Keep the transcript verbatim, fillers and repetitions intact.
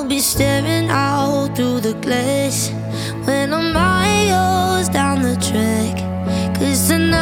I'll be staring out through the glass when I'm miles down the track. 'Cause tonight